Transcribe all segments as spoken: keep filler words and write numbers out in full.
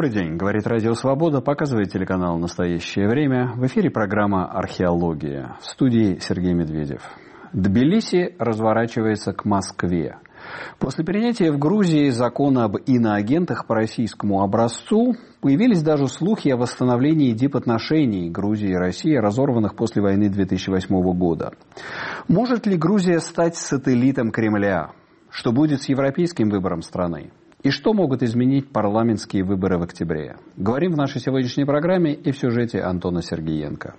Добрый день, говорит Радио Свобода, показывает телеканал «Настоящее время». В эфире программа «Археология». В студии Сергей Медведев. Тбилиси разворачивается к Москве. После принятия в Грузии закона об иноагентах по российскому образцу появились даже слухи о восстановлении дипотношений Грузии и России, разорванных после войны две тысячи восьмого года. Может ли Грузия стать сателлитом Кремля? Что будет с европейским выбором страны? И что могут изменить парламентские выборы в октябре? Говорим в нашей сегодняшней программе и в сюжете Антона Сергеенко.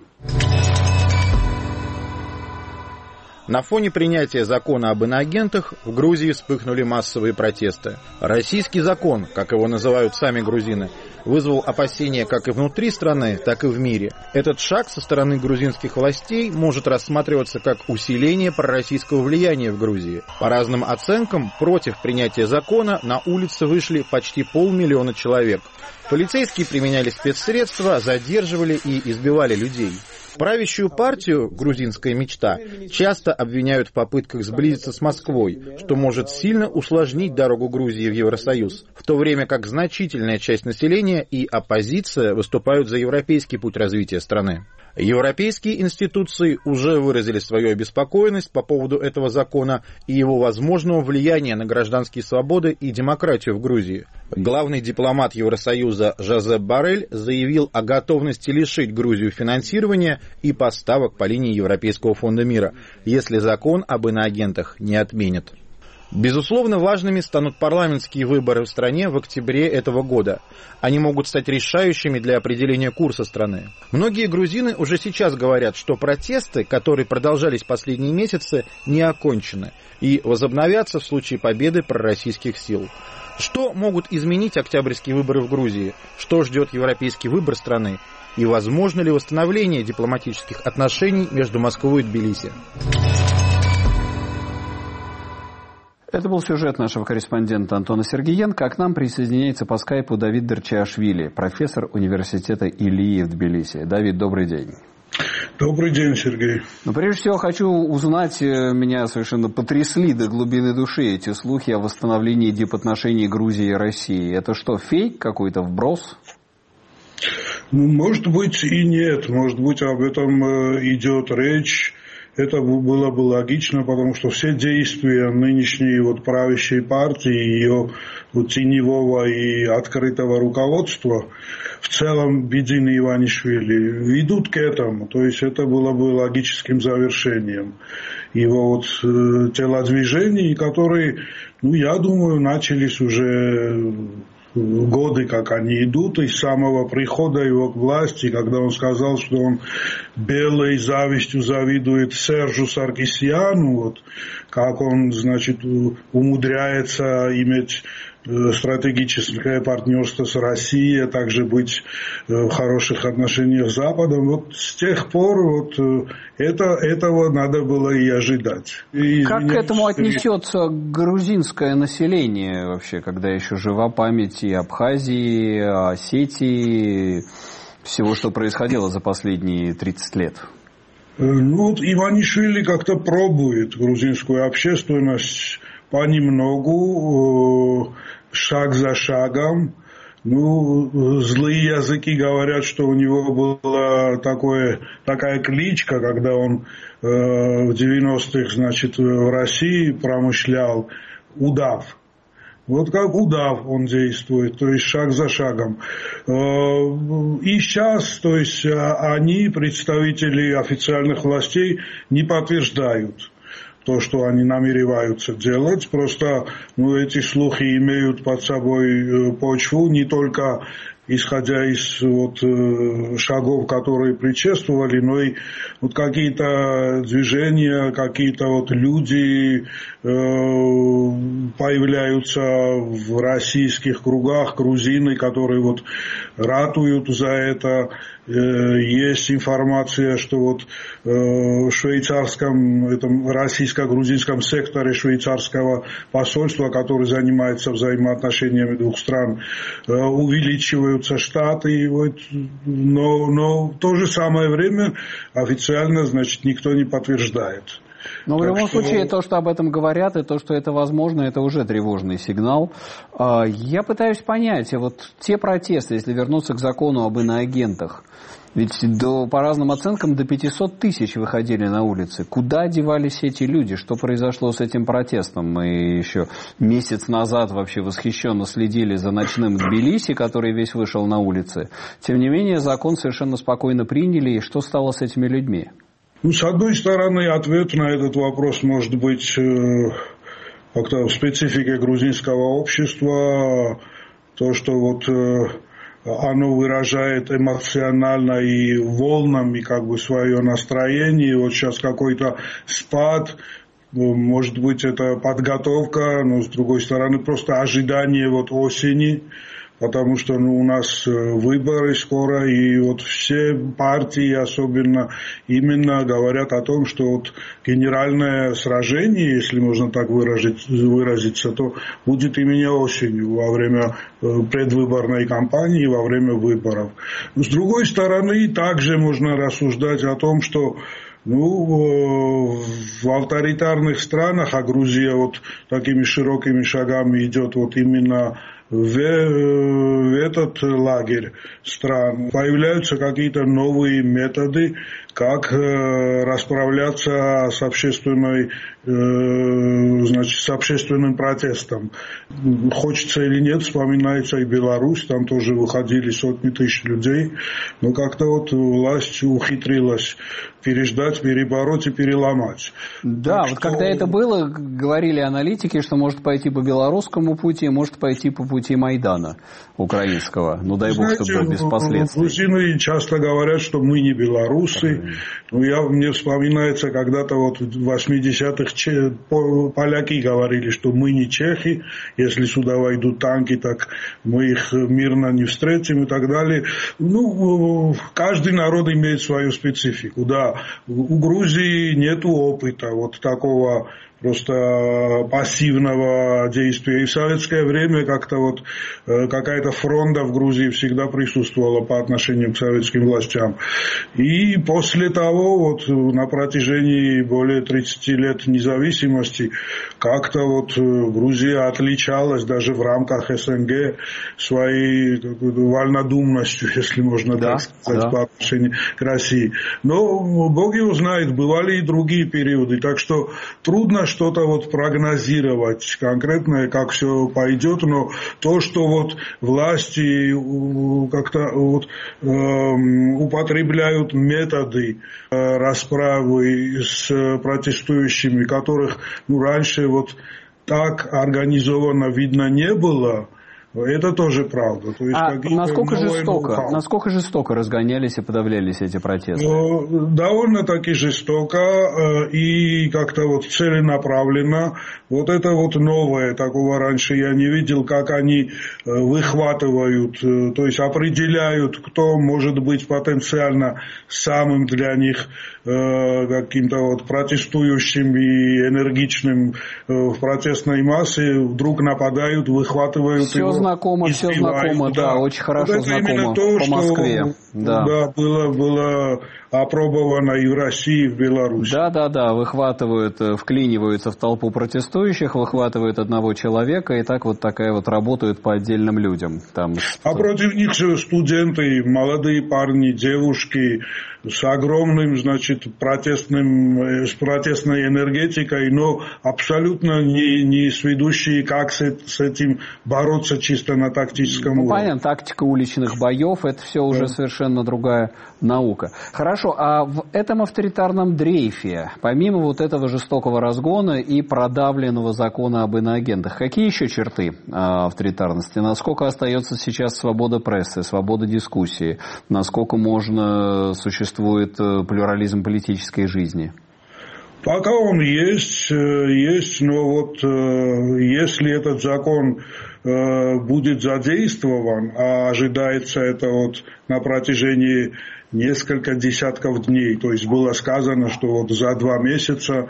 На фоне принятия закона об иноагентах в Грузии вспыхнули массовые протесты. Российский закон, как его называют сами грузины, вызвал опасения как и внутри страны, так и в мире. Этот шаг со стороны грузинских властей может рассматриваться как усиление пророссийского влияния в Грузии. По разным оценкам, против принятия закона на улицы вышли почти полмиллиона человек. Полицейские применяли спецсредства, задерживали и избивали людей. Правящую партию «Грузинская мечта» часто обвиняют в попытках сблизиться с Москвой, что может сильно усложнить дорогу Грузии в Евросоюз, в то время как значительная часть населения и оппозиция выступают за европейский путь развития страны. Европейские институции уже выразили свою обеспокоенность по поводу этого закона и его возможного влияния на гражданские свободы и демократию в Грузии. Главный дипломат Евросоюза Жозеп Боррель заявил о готовности лишить Грузию финансирования и поставок по линии Европейского фонда мира, если закон об иноагентах не отменят. Безусловно, важными станут парламентские выборы в стране в октябре этого года. Они могут стать решающими для определения курса страны. Многие грузины уже сейчас говорят, что протесты, которые продолжались последние месяцы, не окончены и возобновятся в случае победы пророссийских сил. Что могут изменить октябрьские выборы в Грузии? Что ждет европейский выбор страны? И возможно ли восстановление дипломатических отношений между Москвой и Тбилиси? Это был сюжет нашего корреспондента Антона Сергеенко, а к нам присоединяется по скайпу Давид Дерчиашвили, профессор университета Илии в Тбилиси. Давид, добрый день. Добрый день, Сергей. Но прежде всего хочу узнать, меня совершенно потрясли до глубины души эти слухи о восстановлении дипотношений Грузии и России. Это что, фейк какой-то, вброс? Ну, может быть и нет, может быть об этом идет речь. Это было бы логично, потому что все действия нынешней вот правящей партии, ее вот теневого и открытого руководства, в целом Бедины Иванишвили, ведут к этому. То есть это было бы логическим завершением его вот э, телодвижений, которые, ну, я думаю, начались уже годы, как они идут, и с самого прихода его к власти, когда он сказал, что он белой завистью завидует Сержу Саркисяну, вот, как он, значит, умудряется иметь стратегическое партнерство с Россией, а также быть в хороших отношениях с Западом. Вот с тех пор вот это, этого надо было и ожидать. И, как к этому отнесется грузинское население вообще, когда еще жива память и Абхазии, Осетии, всего, что происходило за последние тридцать лет? Ну вот Иванишвили как-то пробует грузинскую общественность понемногу, шаг за шагом. Ну, злые языки говорят, что у него была такое, такая кличка, когда он э, в девяностых, значит, в России промышлял, удав. Вот как удав он действует, то есть шаг за шагом. И сейчас, то есть они, представители официальных властей, не подтверждают то, что они намереваются делать. Просто ну, эти слухи имеют под собой почву не только исходя из вот, шагов, которые предшествовали, но и вот какие-то движения, какие-то вот люди э, появляются в российских кругах, грузины, которые вот ратуют за это. Есть информация, что вот в швейцарском, этом российско-грузинском секторе швейцарского посольства, который занимается взаимоотношениями двух стран, увеличиваются штаты, вот, но, но в то же самое время официально, значит, никто не подтверждает. Но так в любом что... случае, то, что об этом говорят, и то, что это возможно, это уже тревожный сигнал. Я пытаюсь понять, вот те протесты, если вернуться к закону об иноагентах, ведь до, по разным оценкам до пятьсот тысяч выходили на улицы. Куда девались эти люди? Что произошло с этим протестом? Мы еще месяц назад вообще восхищенно следили за ночным Тбилиси, который весь вышел на улицы. Тем не менее, закон совершенно спокойно приняли. И что стало с этими людьми? Ну, с одной стороны, ответ на этот вопрос может быть э, как-то в специфике грузинского общества. То, что вот... Э, оно выражает эмоционально и волнами как бы свое настроение. Вот сейчас какой-то спад, может быть, это подготовка, но с другой стороны просто ожидание вот осени. Потому что ну, у нас выборы скоро, и вот все партии особенно именно говорят о том, что вот генеральное сражение, если можно так выразить, выразиться, то будет именно осенью, во время предвыборной кампании, во время выборов. Но с другой стороны, также можно рассуждать о том, что ну, в авторитарных странах, а Грузия вот такими широкими шагами идет вот именно в, в этот лагерь стран, появляются какие-то новые методы, как э, расправляться с общественной, э, значит, с общественным протестом. Хочется или нет, вспоминается и Беларусь, там тоже выходили сотни тысяч людей, но как-то вот власть ухитрилась переждать, перебороть и переломать. Да, так вот что... когда это было, говорили аналитики, что может пойти по белорусскому пути, может пойти по пути Майдана украинского. Ну дай Знаете, бог, чтобы без последствий. Грузины часто говорят, что мы не белорусы. Ну, я, мне вспоминается, когда-то вот в восьмидесятых поляки говорили, что мы не чехи, если сюда войдут танки, так мы их мирно не встретим и так далее. Ну, каждый народ имеет свою специфику, да. У Грузии нет опыта вот такого просто пассивного действия. И в советское время как-то вот какая-то фронта в Грузии всегда присутствовала по отношению к советским властям. И после того, вот на протяжении более тридцати лет независимости, как-то вот Грузия отличалась даже в рамках СНГ своей вольнодумностью, если можно да, так сказать, да. по отношению к России. Но Бог его знает, бывали и другие периоды. Так что трудно что-то вот прогнозировать конкретно, как все пойдет, но то, что вот власти как-то вот, э, употребляют методы э, расправы с протестующими, которых ну, раньше вот так организованно видно не было, это тоже правда. То есть, а насколько жестоко, насколько жестоко разгонялись и подавлялись эти протесты? Довольно-таки жестоко и как-то вот целенаправленно. Вот это вот новое, такого раньше я не видел, как они выхватывают, то есть определяют, кто может быть потенциально самым для них каким-то вот протестующим и энергичным в протестной массе, вдруг нападают, выхватывают все его. Знакомо, все знакомо, да, да, очень хорошо вот знакомо то, по Москве. Что, да, да было, было опробовано и в России, и в Беларуси. Да, да, да, выхватывают, вклиниваются в толпу протестующих, выхватывают одного человека, и так вот такая вот работают по отдельным людям. Там... А против них же студенты, молодые парни, девушки с огромным, значит, протестным, с протестной энергетикой, но абсолютно не, не сведущие, как с, с этим бороться чисто на тактическом ну, уровне. Понятно, тактика уличных боев, это все да. уже совершенно другая наука. Хорошо, а в этом авторитарном дрейфе, помимо вот этого жестокого разгона и продавленного закона об иноагентах, какие еще черты а, авторитарности? Насколько остается сейчас свобода прессы, свобода дискуссии? Насколько можно существовать плюрализм политической жизни? Пока он есть, есть, но вот если этот закон будет задействован, а ожидается это вот на протяжении несколько десятков дней, то есть было сказано, что вот за два месяца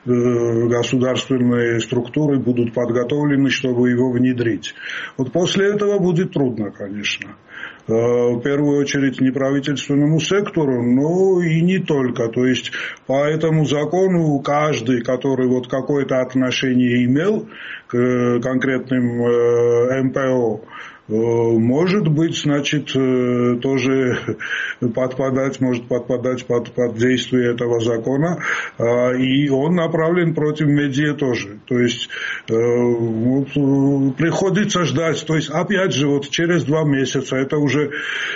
государственные структуры будут подготовлены, чтобы его внедрить. Вот после этого будет трудно, конечно. в первую очередь неправительственному сектору, но и не только. То есть по этому закону каждый, который вот какое-то отношение имел к конкретным эм пэ о, может быть, значит, тоже подпадать, может подпадать под, под действие этого закона, и он направлен против медиа тоже. То есть вот, приходится ждать. То есть, опять же, вот через два месяца, это уже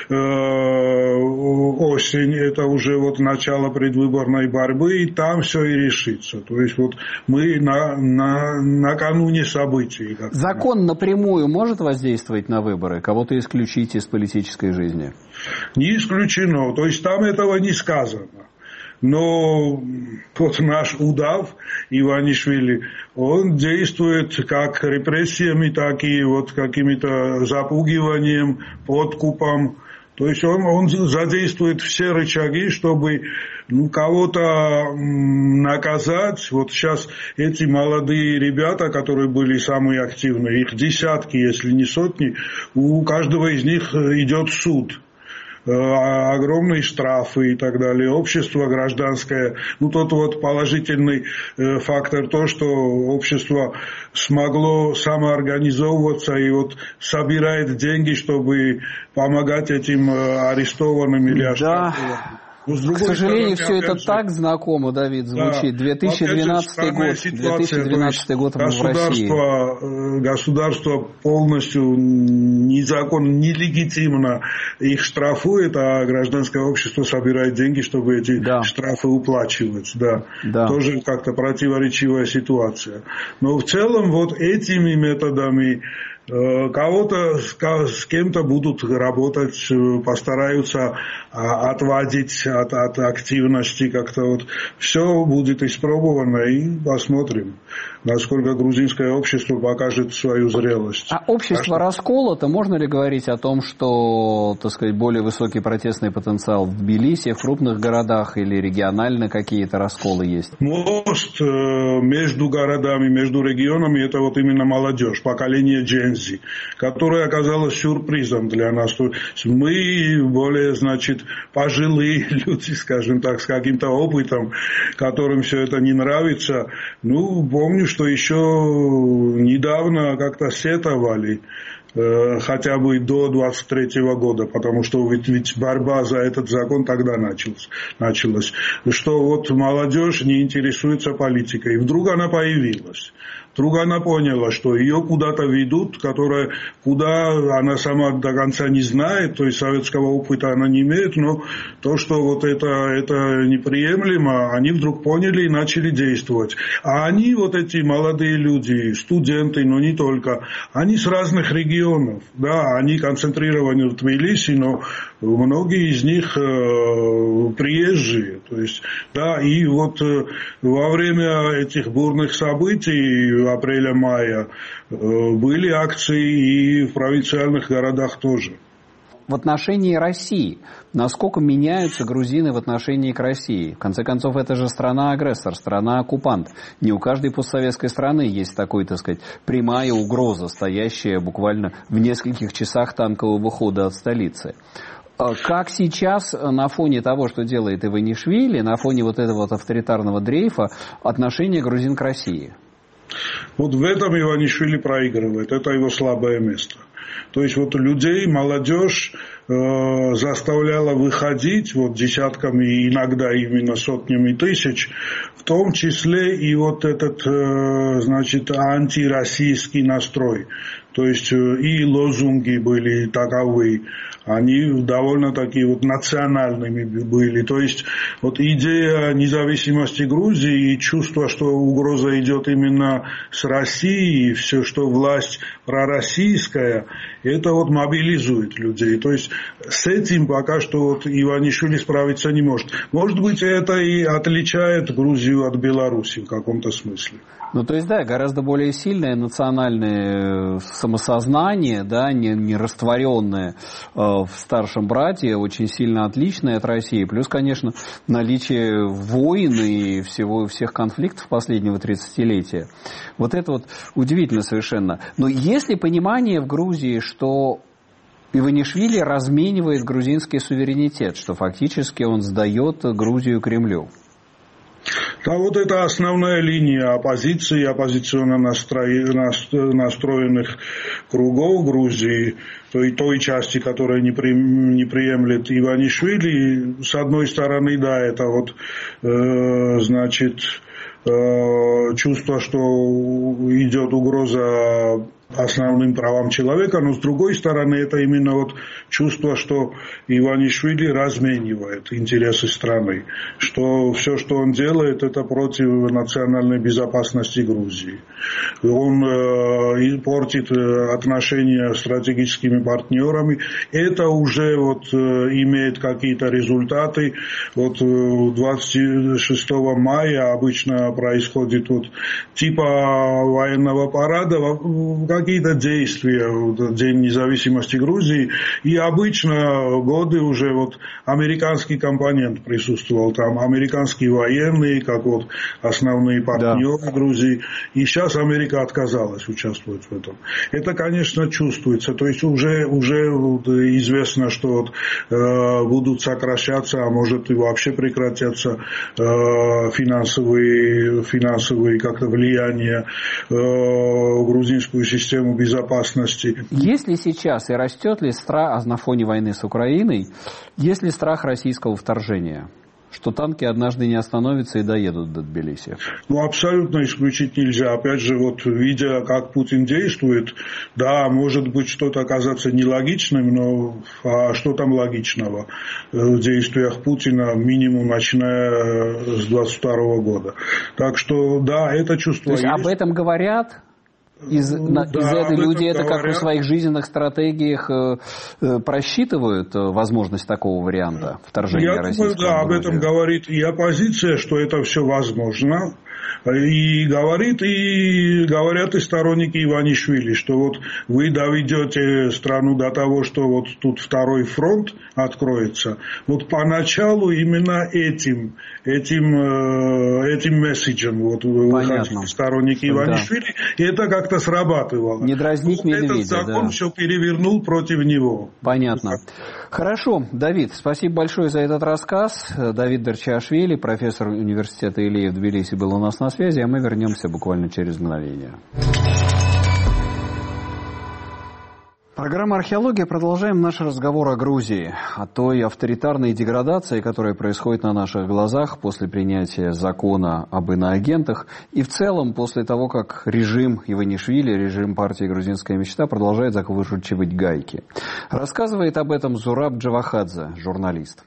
осень, это уже вот начало предвыборной борьбы, и там все и решится. То есть, вот мы на, на, накануне событий. Закон напрямую может воздействовать на выборы? Кого-то исключить из политической жизни? Не исключено. То есть там этого не сказано. Но вот наш удав Иванишвили, он действует как репрессиями, так и вот какими-то запугиванием, подкупом. То есть он, он задействует все рычаги, чтобы ну, кого-то наказать. Вот сейчас эти молодые ребята, которые были самые активные, их десятки, если не сотни, у каждого из них идет суд. Огромные штрафы и так далее, общество гражданское. Ну, тот вот положительный фактор, то, что общество смогло самоорганизовываться и вот собирает деньги, чтобы помогать этим арестованным или оштрафованным. Да. К сожалению, все это же... так знакомо, Давид, звучит. Да. две тысячи двенадцатый год. две тысячи двенадцатый год в России. Государство полностью незаконно, нелегитимно их штрафует, а гражданское общество собирает деньги, чтобы эти да. штрафы уплачивать. Да. Да. Тоже как-то противоречивая ситуация. Но в целом вот этими методами кого-то с кем-то будут работать, постараются отводить от, от активности как-то вот. Все будет испробовано и посмотрим, насколько грузинское общество покажет свою зрелость. А общество а расколото? Можно ли говорить о том, что, так сказать, более высокий протестный потенциал в Тбилиси, в крупных городах или регионально какие-то расколы есть? Мост между городами, между регионами, это вот именно молодежь, поколение Gen Z, которое оказалось сюрпризом для нас. Мы более, значит, пожилые люди, скажем так, с каким-то опытом, которым все это не нравится. Ну, помню, что еще недавно как-то сетовали, хотя бы до двадцать третьего года, потому что ведь, ведь борьба за этот закон тогда началась, началась, что вот молодежь не интересуется политикой. И вдруг она появилась. Вдруг она поняла, что ее куда-то ведут, которая, куда она сама до конца не знает, то есть советского опыта она не имеет, но то, что вот это, это неприемлемо, они вдруг поняли и начали действовать. А они, вот эти молодые люди, студенты, но не только, они с разных регионов, да, они концентрированы в Тбилиси, но многие из них э, приезжие, то есть, да, и вот э, во время этих бурных событий апреля-мая были акции и в провинциальных городах тоже. В отношении России, насколько меняются грузины в отношении к России? В конце концов, это же страна-агрессор, страна-оккупант. Не у каждой постсоветской страны есть такой, так сказать, прямая угроза, стоящая буквально в нескольких часах танкового хода от столицы. Как сейчас на фоне того, что делает Иванишвили, на фоне вот этого вот авторитарного дрейфа, отношение грузин к России? Вот в этом Иванишвили проигрывает. Это его слабое место. То есть вот людей, молодежь э, заставляла выходить вот десятками, иногда именно сотнями тысяч, в том числе и вот этот, э, значит, антироссийский настрой. То есть и лозунги были таковы, они довольно-таки вот национальными были. То есть вот идея независимости Грузии и чувство, что угроза идет именно с России, и все, что власть пророссийская, это вот мобилизует людей. То есть с этим пока что вот Иванишвили справиться не может. Может быть, это и отличает Грузию от Беларуси в каком-то смысле. Ну, то есть, да, гораздо более сильное национальное самосознание, да, не, не растворенное э, в старшем брате, очень сильно отличное от России. Плюс, конечно, наличие войн и всего, всех конфликтов последнего тридцатилетия. Вот это вот удивительно совершенно. Но есть ли понимание в Грузии, что Иванишвили разменивает грузинский суверенитет, что фактически он сдает Грузию Кремлю. Да, вот это основная линия оппозиции, оппозиционно настроенных кругов Грузии, той, той части, которая не, при, не приемлет Иванишвили. С одной стороны, да, это вот, э, значит, э, чувство, что идет угроза основным правам человека, но с другой стороны это именно вот чувство, что Иванишвили разменивает интересы страны, что все, что он делает, это против национальной безопасности Грузии. Он э, портит отношения с стратегическими партнерами. Это уже вот э, имеет какие-то результаты. Вот двадцать шестого мая обычно происходит вот типа военного парада, какие-то действия в День независимости Грузии, и обычно годы уже вот американский компонент присутствовал там, американские военные, как вот основные партнеры да. Грузии, и сейчас Америка отказалась участвовать в этом. Это, конечно, чувствуется, то есть уже, уже известно, что вот, э, будут сокращаться, а может и вообще прекратятся э, финансовые, финансовые как-то влияния э, в грузинскую систему систему безопасности. Есть ли сейчас и растет ли страх на фоне войны с Украиной, есть ли страх российского вторжения? Что танки однажды не остановятся и доедут до Тбилиси? Ну, абсолютно исключить нельзя. Опять же, вот видя, как Путин действует, да, может быть что-то оказаться нелогичным, но а что там логичного в действиях Путина, минимум начиная с двадцать второго года. Так что, да, это чувство То есть, есть. Об этом говорят? Из, ну, на, да, из этой люди это говорят. как в своих жизненных стратегиях э, э, просчитывают э, возможность такого варианта вторжения Я российского? думаю, да, об этом говорит и оппозиция, что это все возможно. И говорит, и говорят и сторонники Иванишвили, что вот вы доведете страну до того, что вот тут второй фронт откроется. Вот поначалу именно этим, этим, этим месседжем вот выходили сторонники Иванишвили, да. И это как-то срабатывало. Не дразнить вот медведя. Этот закон да. все перевернул против него. Понятно. Хорошо, Давид, спасибо большое за этот рассказ. Давид Дарчиашвили, профессор университета Илея в Тбилиси, был у нас на связи, а мы вернемся буквально через мгновение. Программа «Археология». Продолжаем наш разговор о Грузии, о той авторитарной деградации, которая происходит на наших глазах после принятия закона об иноагентах и в целом после того, как режим Иванишвили, режим партии «Грузинская мечта» продолжает закручивать гайки. Рассказывает об этом Зураб Джавахадзе, журналист.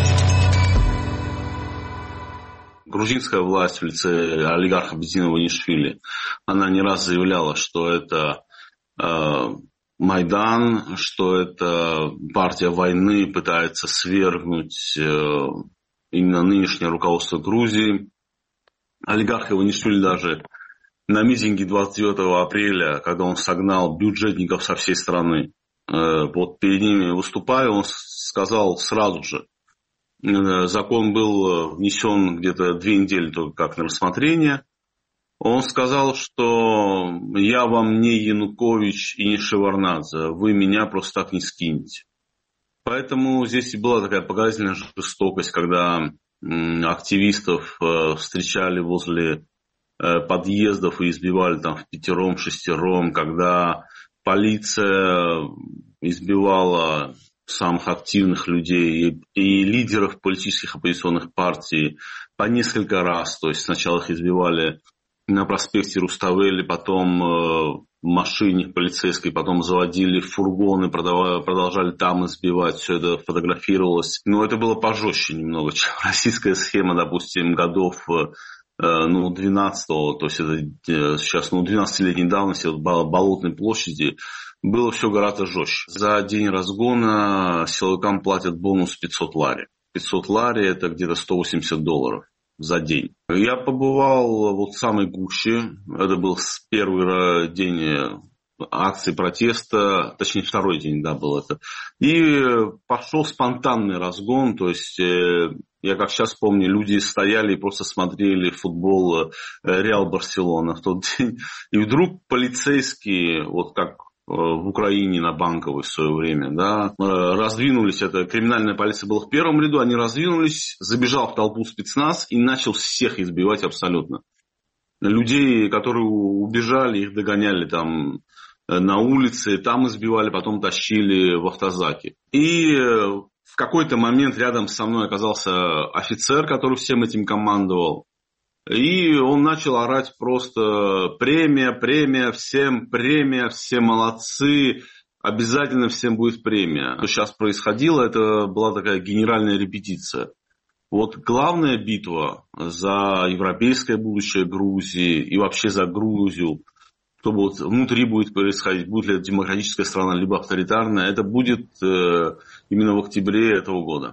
Грузинская власть в лице олигарха Бедина Иванишвили, она не раз заявляла, что это э, Майдан, что это партия войны пытается свергнуть э, именно нынешнее руководство Грузии. Олигарх Иванишвили даже на митинге двадцать девятого апреля, когда он согнал бюджетников со всей страны, э, вот перед ними выступая, он сказал сразу же, закон был внесен где-то две недели только как на рассмотрение. Он сказал, что я вам не Янукович и не Шеварднадзе, вы меня просто так не скинете. Поэтому здесь и была такая показательная жестокость, когда активистов встречали возле подъездов и избивали там в пятером, шестером, когда полиция избивала самых активных людей и, и лидеров политических оппозиционных партий по несколько раз. То есть сначала их избивали на проспекте Руставели, потом э, в машине полицейской, потом заводили фургоны, продолжали там избивать. Все это фотографировалось. Но это было пожестче немного, чем российская схема, допустим, годов э, ну, двенадцатого, то есть это э, сейчас ну, двенадцатилетней давности, вот, Болотной площади. Было все гораздо жестче. За день разгона силовикам платят бонус пятьсот лари. пятьсот лари это где-то сто восемьдесят долларов за день. Я побывал вот в самой гуще. Это был первый день акции протеста, точнее второй день, да, был это. И пошел спонтанный разгон, то есть я как сейчас помню, люди стояли и просто смотрели футбол Реал Барселона в тот день. И вдруг полицейские, вот как в Украине на Банковой в свое время, да, раздвинулись, это криминальная полиция была в первом ряду, они раздвинулись, забежал в толпу спецназ и начал всех избивать абсолютно. Людей, которые убежали, их догоняли там на улице, там избивали, потом тащили в автозаки. И в какой-то момент рядом со мной оказался офицер, который всем этим командовал. И он начал орать просто премия, премия, всем премия, все молодцы, обязательно всем будет премия. Что сейчас происходило, это была такая генеральная репетиция. Вот главная битва за европейское будущее Грузии и вообще за Грузию, что вот внутри будет происходить, будет ли это демократическая страна, либо авторитарная, это будет э, именно в октябре этого года.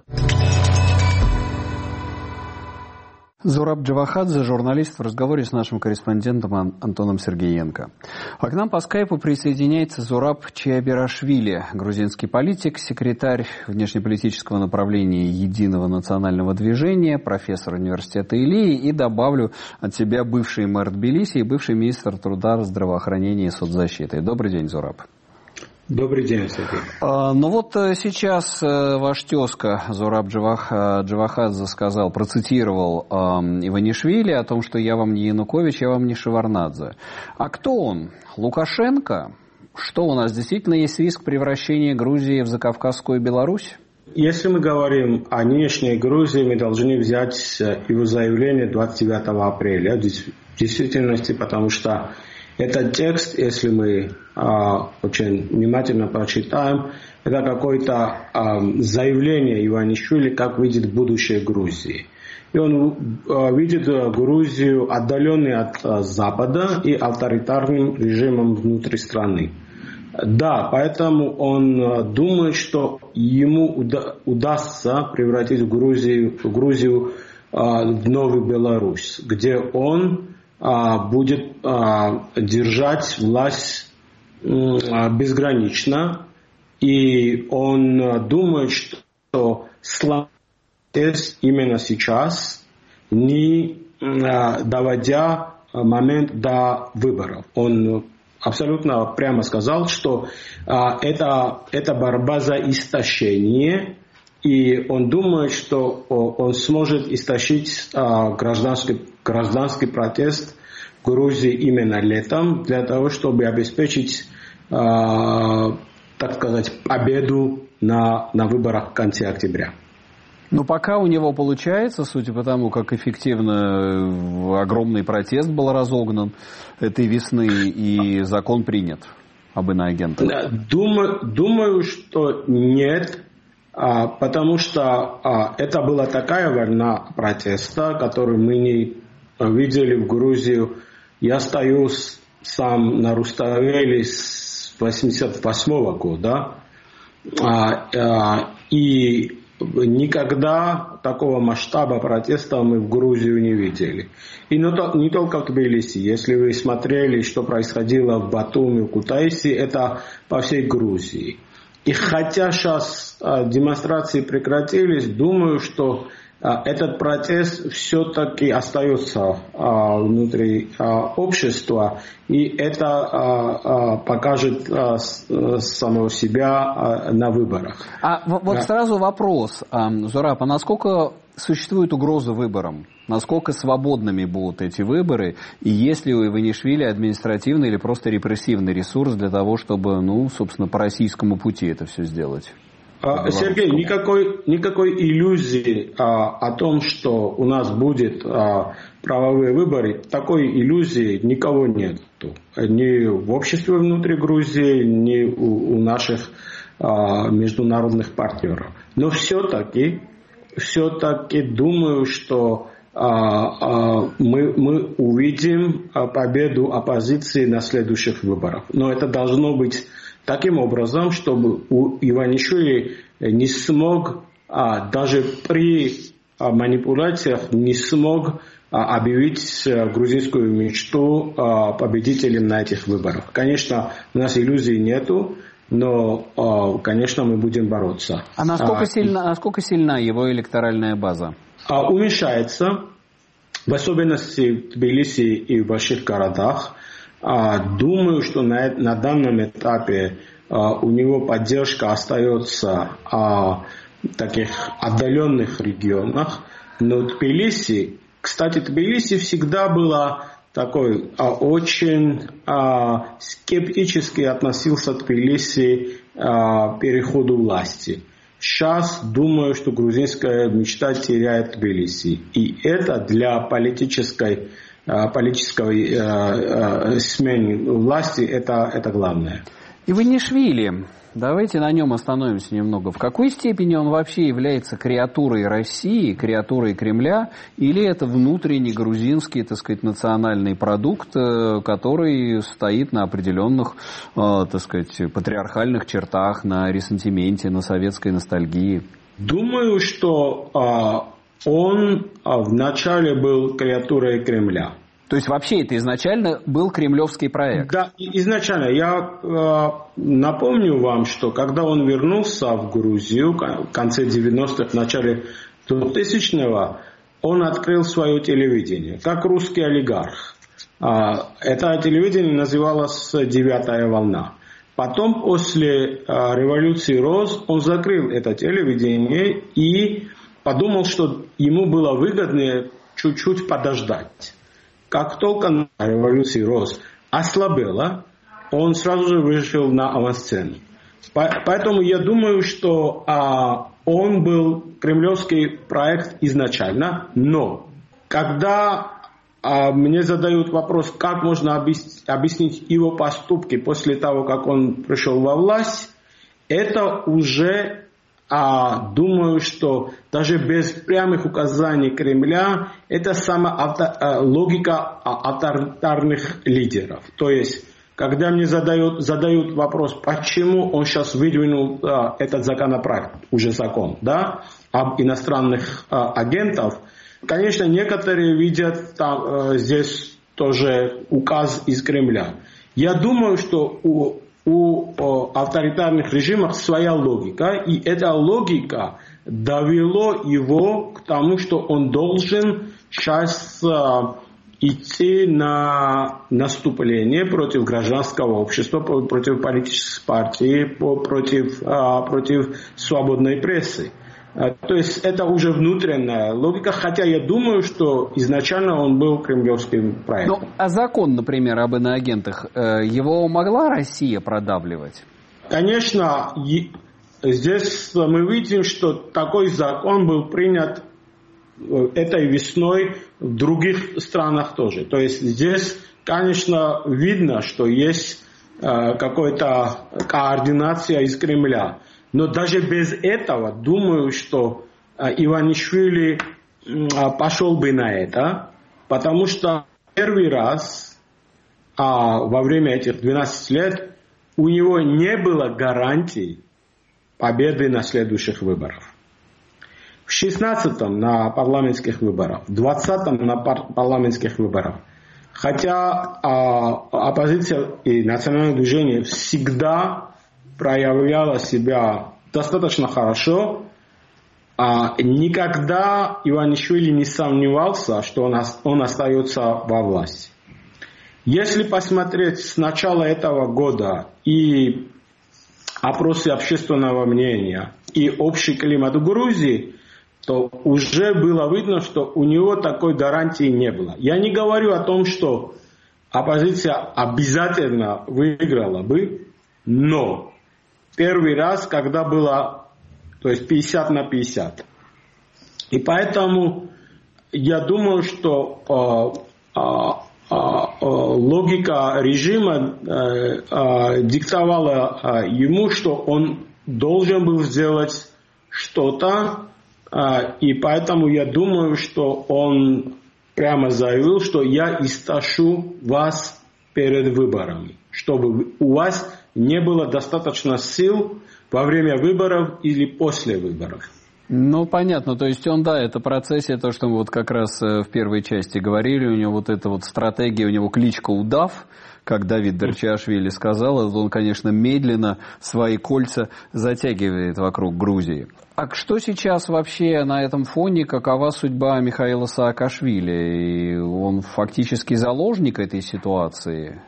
Зураб Джавахадзе, журналист, в разговоре с нашим корреспондентом Антоном Сергеенко. А к нам по скайпу присоединяется Зураб Чиабирашвили, грузинский политик, секретарь внешнеполитического направления Единого национального движения, профессор университета Илии и, добавлю от себя, бывший мэр Тбилиси и бывший министр труда, здравоохранения и соцзащиты. Добрый день, Зураб. Добрый день, Сергей. А, ну вот сейчас ваш тезка Зураб Джавахадзе сказал, процитировал а, Иванишвили о том, что я вам не Янукович, я вам не Шеварднадзе. А кто он? Лукашенко? Что, у нас действительно есть риск превращения Грузии в Закавказскую Беларусь? Если мы говорим о нынешней Грузии, мы должны взять его заявление двадцать девятого апреля. В действительности, потому что этот текст, если мы а, очень внимательно прочитаем, это какое-то а, заявление Иванишвили, как видит будущее Грузии. И он а, видит Грузию отдаленной от а, Запада и авторитарным режимом внутри страны. Да, поэтому он а, думает, что ему уда- удастся превратить Грузию, Грузию а, в новую Беларусь, где он будет а, держать власть а, безгранично, и он думает, что слабость именно сейчас, не а, доводя момент до выборов. Он абсолютно прямо сказал, что а, это, это борьба за истощение, и он думает, что он сможет истощить а, гражданский, гражданский протест в Грузии именно летом, для того, чтобы обеспечить, а, так сказать, победу на, на выборах в конце октября. Но пока у него получается, судя по тому, как эффективно огромный протест был разогнан этой весны, и закон принят об иноагентах. Думаю, думаю, что нет. А, потому что а, это была такая волна протеста, которую мы не видели в Грузии. Я стою с, сам на Руставели с восемьдесят восьмого года, а, а, и никогда такого масштаба протеста мы в Грузию не видели. И не, не только в Тбилиси. Если вы смотрели, что происходило в Батуми, в Кутаиси, это по всей Грузии. И хотя сейчас а, демонстрации прекратились, думаю, что а, этот протест все-таки остается а, внутри а, общества, и это а, а, покажет а, с, а, самого себя а, на выборах. А вот да. Сразу вопрос, а, Зураб, а насколько существует угроза выборам? Насколько свободными будут эти выборы? И есть ли у Иванишвили административный или просто репрессивный ресурс для того, чтобы, ну, собственно, по российскому пути это все сделать? А, Сергей, никакой, никакой иллюзии а, о том, что у нас будет а, правовые выборы, такой иллюзии никого нет. Ни в обществе внутри Грузии, ни у, у наших а, международных партнеров. Но все-таки, все-таки думаю, что Мы, мы увидим победу оппозиции на следующих выборах. Но это должно быть таким образом, чтобы у Иванишвили не смог, даже при манипуляциях, не смог объявить грузинскую мечту победителем на этих выборах. Конечно, у нас иллюзий нету, но, конечно, мы будем бороться. А насколько сильна, насколько сильна его электоральная база? Уменьшается, в особенности в Тбилиси и в больших городах. Думаю, что на, на данном этапе у него поддержка остается в таких отдаленных регионах. Но Тбилиси, кстати, Тбилиси всегда была такой очень скептически относился к Тбилиси переходу власти. Сейчас думаю, что грузинская мечта теряет Тбилиси. И это для политической, политической смены власти это, это главное. Иванишвили, давайте на нем остановимся немного. В какой степени он вообще является креатурой России, креатурой Кремля, или это внутренний грузинский, так сказать, национальный продукт, который стоит на определенных, так сказать, патриархальных чертах, на ресентименте, на советской ностальгии? Думаю, что он вначале был креатурой Кремля. То есть вообще это изначально был кремлевский проект? Да, изначально. Я э, напомню вам, что когда он вернулся в Грузию в конце девяностых, в начале двухтысячного, он открыл свое телевидение, как русский олигарх. А, это телевидение называлось «Девятая волна». Потом, после э, революции Роз, он закрыл это телевидение и подумал, что ему было выгоднее чуть-чуть подождать. Как только революция Роз ослабела, он сразу же вышел на авансцену. Поэтому я думаю, что а, он был кремлевский проект изначально, но когда а, мне задают вопрос, как можно объяснить, объяснить его поступки после того, как он пришел во власть, это уже... А думаю, что даже без прямых указаний Кремля это сама авто, логика авторитарных лидеров. То есть, когда мне задают, задают вопрос, почему он сейчас выдвинул а, этот законопроект, уже закон, да, об иностранных а, агентов, конечно, некоторые видят там, а, здесь тоже указ из Кремля. Я думаю, что у У авторитарных режимов своя логика, и эта логика довела его к тому, что он должен сейчас идти на наступление против гражданского общества, против политической партии, против, против свободной прессы. То есть это уже внутренняя логика, хотя я думаю, что изначально он был кремлевским проектом. Ну, а закон, например, об иноагентах, его могла Россия продавливать? Конечно, здесь мы видим, что такой закон был принят этой весной в других странах тоже. То есть здесь, конечно, видно, что есть какая-то координация из Кремля. Но даже без этого, думаю, что Иванишвили пошел бы на это, потому что первый раз во время этих двенадцати лет у него не было гарантий победы на следующих выборах. В шестнадцатом на парламентских выборах, в двадцатом на пар- парламентских выборах. Хотя оппозиция и национальное движение всегда проявляла себя достаточно хорошо, а никогда Иванишвили не сомневался, что он, он остается во власти. Если посмотреть с начала этого года и опросы общественного мнения, и общий климат в Грузии, то уже было видно, что у него такой гарантии не было. Я не говорю о том, что оппозиция обязательно выиграла бы, но первый раз, когда было, то есть пятьдесят на пятьдесят. И поэтому я думаю, что э, э, э, логика режима э, э, диктовала э, ему, что он должен был сделать что-то, э, и поэтому я думаю, что он прямо заявил, что я истощу вас перед выборами, чтобы у вас не было достаточно сил во время выборов или после выборов. Ну, понятно. То есть он, да, это процессия, то, что мы вот как раз в первой части говорили, у него вот эта вот стратегия, у него кличка «Удав», как Давид Дарчиашвили сказал, он, конечно, медленно свои кольца затягивает вокруг Грузии. А что сейчас вообще на этом фоне, какова судьба Михаила Саакашвили? И он фактически заложник этой ситуации?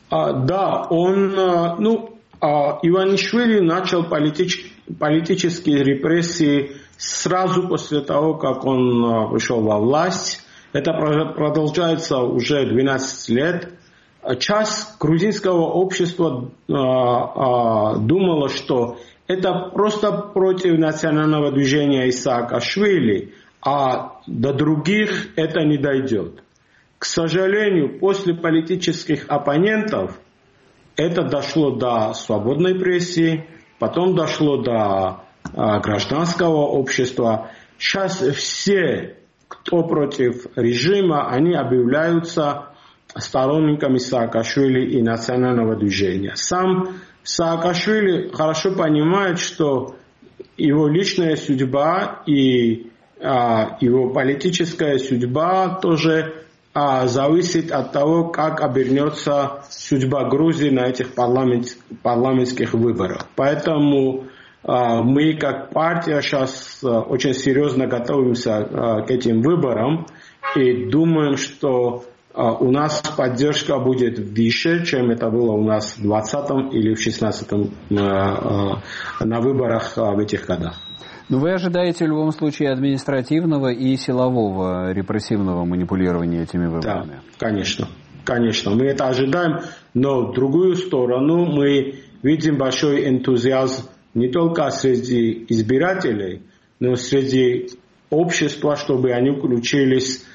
А, да, он, ну, Иванишвили начал политич, политические репрессии сразу после того, как он пришел во власть. Это продолжается уже двенадцать лет. Часть грузинского общества думала, что это просто против национального движения Саакашвили, а до других это не дойдет. К сожалению, после политических оппонентов это дошло до свободной прессы, потом дошло до а, гражданского общества. Сейчас все, кто против режима, они объявляются сторонниками Саакашвили и национального движения. Сам Саакашвили хорошо понимает, что его личная судьба и а, его политическая судьба тоже а, зависит от того, как обернется судьба Грузии на этих парламент, парламентских выборах. Поэтому а, мы как партия сейчас а, очень серьезно готовимся а, к этим выборам и думаем, что у нас поддержка будет выше, чем это было у нас в двадцатом или в шестнадцатом на выборах в этих годах. Но вы ожидаете в любом случае административного и силового репрессивного манипулирования этими выборами? Да, конечно. Конечно, мы это ожидаем, но в другую сторону мы видим большой энтузиазм не только среди избирателей, но и среди общества, чтобы они включились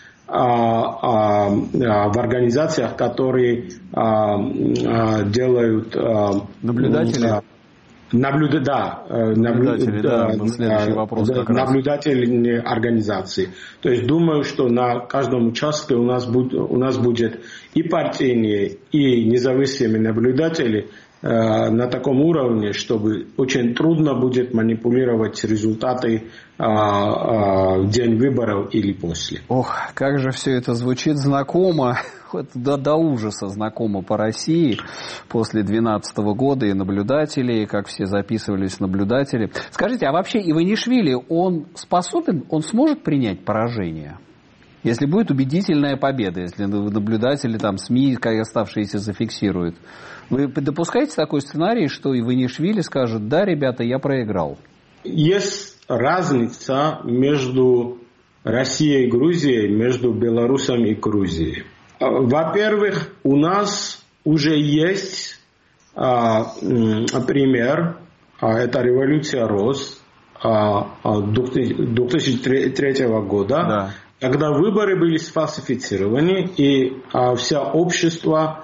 в организациях, которые делают наблюдатели. Наблюда, да, наблюдатели, да, да, следующий вопрос да, наблюдательные организации. То есть думаю, что на каждом участке у нас будет, у нас будет и партийные, и независимые наблюдатели э, на таком уровне, чтобы очень трудно будет манипулировать результаты э, э, в день выборов или после. Ох, как же все это звучит знакомо. До, до ужаса знакомо по России после две тысячи двенадцатого года и наблюдатели, как все записывались наблюдатели. Скажите, а вообще Иванишвили, он способен, он сможет принять поражение? Если будет убедительная победа, если наблюдатели, там, СМИ, оставшиеся, зафиксируют. Вы допускаете такой сценарий, что Иванишвили скажет: да, ребята, я проиграл? Есть разница между Россией и Грузией, между Беларусью и Грузией. Во-первых, у нас уже есть а, пример, а, это революция РОС а, две тысячи третьего года, да. Когда выборы были сфальсифицированы, и а, все общество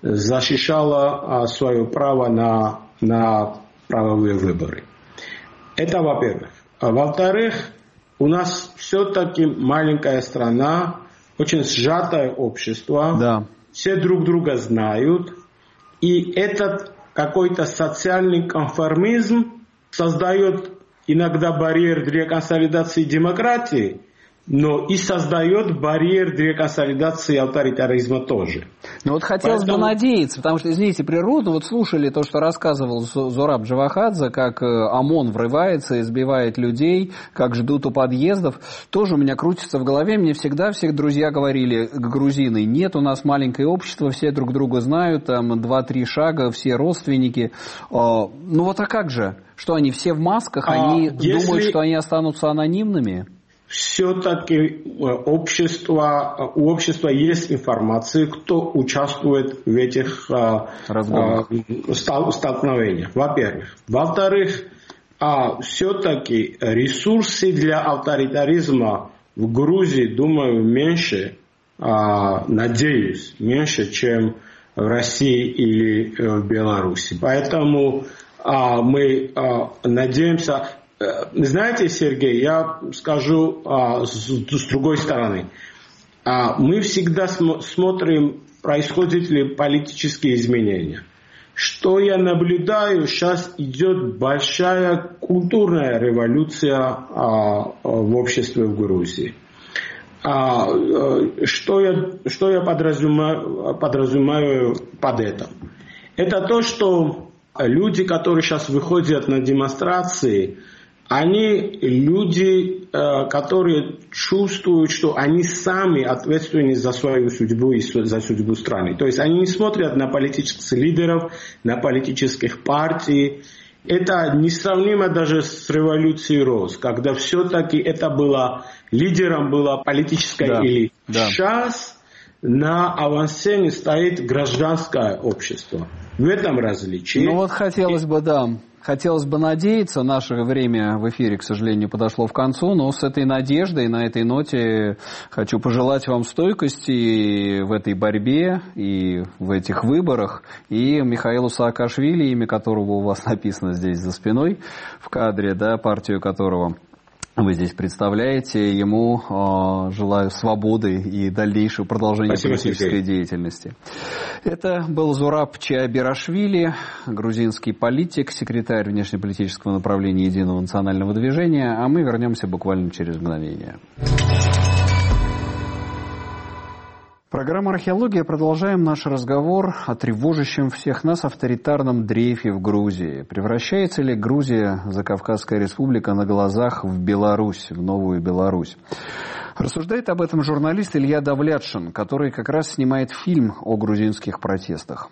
защищало а, свое право на, на правовые выборы. Это во-первых. А во-вторых, у нас все-таки маленькая страна, очень сжатое общество, да. Все друг друга знают, и этот какой-то социальный конформизм создает иногда барьер для консолидации демократии, но и создает барьер для консолидации авторитаризма тоже. Ну вот хотелось Поэтому... бы надеяться, потому что, извините, природу, вот слушали то, что рассказывал Зураб Джавахадзе, как ОМОН врывается, избивает людей, как ждут у подъездов. Тоже у меня крутится в голове, мне всегда все друзья говорили, грузины: нет, у нас маленькое общество, все друг друга знают, там два-три шага, все родственники. Ну вот а как же? Что они все в масках, а они если... думают, что они останутся анонимными? Все-таки общество, у общества есть информация, кто участвует в этих а, а, столкновениях, во-первых. Во-вторых, а, все-таки ресурсы для авторитаризма в Грузии, думаю, меньше, а, надеюсь, меньше, чем в России или в Беларуси. Поэтому а, мы а, надеемся... Знаете, Сергей, я скажу а, с, с другой стороны. А, мы всегда см- смотрим, происходят ли политические изменения. Что я наблюдаю, сейчас идет большая культурная революция а, в обществе в Грузии. А, что я, что я подразумеваю, подразумеваю под этим? Это то, что люди, которые сейчас выходят на демонстрации, они люди, которые чувствуют, что они сами ответственны за свою судьбу и за судьбу страны. То есть они не смотрят на политических лидеров, на политических партий. Это несравнимо даже с революцией роз, когда все-таки это было, лидером была политическая да, элита. Да. Сейчас на авансцене стоит гражданское общество. В этом различие. Ну вот хотелось бы, да, хотелось бы надеяться, наше время в эфире, к сожалению, подошло в концу, но с этой надеждой, на этой ноте хочу пожелать вам стойкости в этой борьбе и в этих выборах. И Михаилу Саакашвили, имя которого у вас написано здесь за спиной в кадре, да, партию которого вы здесь представляете, ему э, желаю свободы и дальнейшего продолжения Спасибо, политической Сергей. деятельности. Это был Зураб Чаабирашвили, грузинский политик, секретарь внешнеполитического направления Единого национального движения, а мы вернемся буквально через мгновение. Программа «Археология». Продолжаем наш разговор о тревожащем всех нас авторитарном дрейфе в Грузии. Превращается ли Грузия, Закавказская республика, на глазах в Беларусь, в новую Беларусь? Рассуждает об этом журналист Илья Давлятшин, который как раз снимает фильм о грузинских протестах.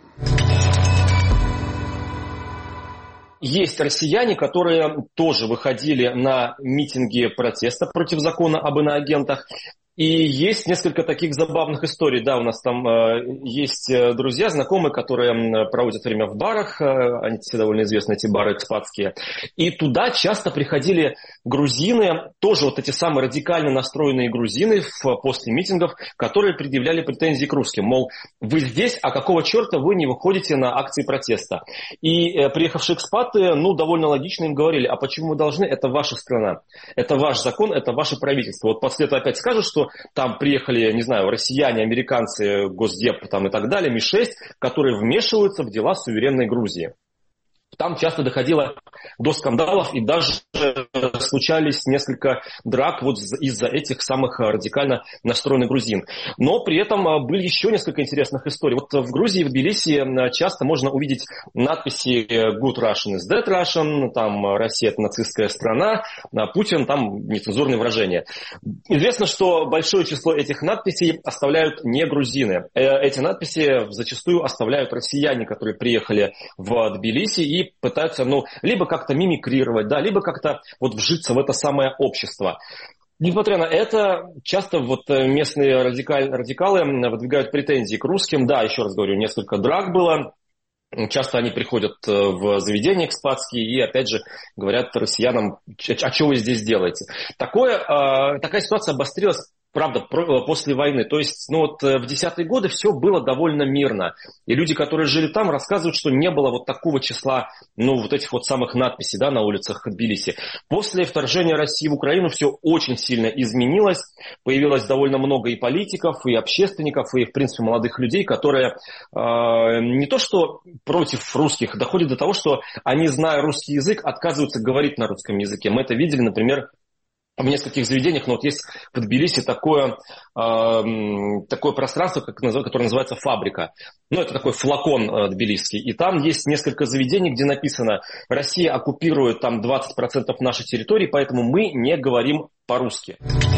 Есть россияне, которые тоже выходили на митинги протеста против закона об иноагентах. И есть несколько таких забавных историй. Да, у нас там э, есть друзья, знакомые, которые проводят время в барах. Э, они все довольно известны, эти бары экспатские. И туда часто приходили грузины, тоже вот эти самые радикально настроенные грузины в, после митингов, которые предъявляли претензии к русским. Мол, вы здесь, а какого черта вы не выходите на акции протеста? И э, приехавшие экспаты, ну, довольно логично им говорили, а почему вы должны? Это ваша страна, это ваш закон, это ваше правительство. Вот после этого опять скажут, что там приехали, не знаю, россияне, американцы, Госдеп там, и так далее, Ми шесть, которые вмешиваются в дела суверенной Грузии. Там часто доходило до скандалов и даже случались несколько драк вот из-за этих самых радикально настроенных грузин. Но при этом были еще несколько интересных историй. Вот в Грузии, в Тбилиси часто можно увидеть надписи «Good Russian is dead Russian», там «Россия – это нацистская страна», «Путин», там нецензурные выражения. Известно, что большое число этих надписей оставляют не грузины. Эти надписи зачастую оставляют россияне, которые приехали в Тбилиси и пытаются, ну, либо как-то мимикрировать, да, либо как-то вот вжиться в это самое общество. Несмотря на это, часто вот местные радикаль, радикалы выдвигают претензии к русским. Да, еще раз говорю, несколько драк было. Часто они приходят в заведения экспатские и, опять же, говорят россиянам, а что вы здесь делаете? Такое, такая ситуация обострилась, правда, после войны. То есть, ну вот в десятые годы все было довольно мирно. И люди, которые жили там, рассказывают, что не было вот такого числа, ну, вот этих вот самых надписей, да, на улицах Тбилиси. После вторжения России в Украину все очень сильно изменилось. Появилось довольно много и политиков, и общественников, и, в принципе, молодых людей, которые э, не то что против русских, доходят до того, что они, зная русский язык, отказываются говорить на русском языке. Мы это видели, например, в нескольких заведениях, но вот есть в Тбилиси такое, э, такое пространство, как, которое называется «Фабрика». Ну, это такой флакон э, тбилисский. И там есть несколько заведений, где написано: «Россия оккупирует там двадцать процентов нашей территории, поэтому мы не говорим по-русски».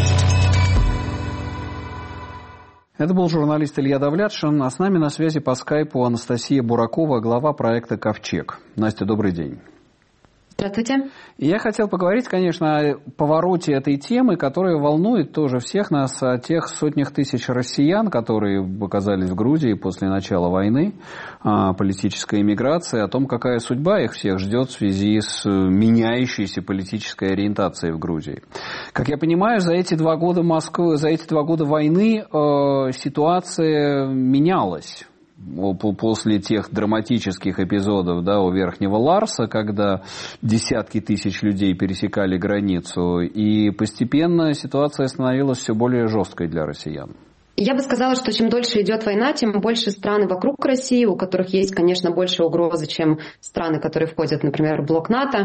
Это был журналист Илья Давлятшин, а с нами на связи по скайпу Анастасия Буракова, глава проекта «Ковчег». Настя, добрый день. Здравствуйте. Я хотел поговорить, конечно, о повороте этой темы, которая волнует тоже всех нас, о тех сотнях тысяч россиян, которые оказались в Грузии после начала войны, политической эмиграции, о том, какая судьба их всех ждет в связи с меняющейся политической ориентацией в Грузии. Как я понимаю, за эти два года Москвы, за эти два года войны э, ситуация менялась. После тех драматических эпизодов, да, у Верхнего Ларса, когда десятки тысяч людей пересекали границу, и постепенно ситуация становилась все более жесткой для россиян. Я бы сказала, что чем дольше идет война, тем больше страны вокруг России, у которых есть, конечно, больше угрозы, чем страны, которые входят, например, в блок НАТО,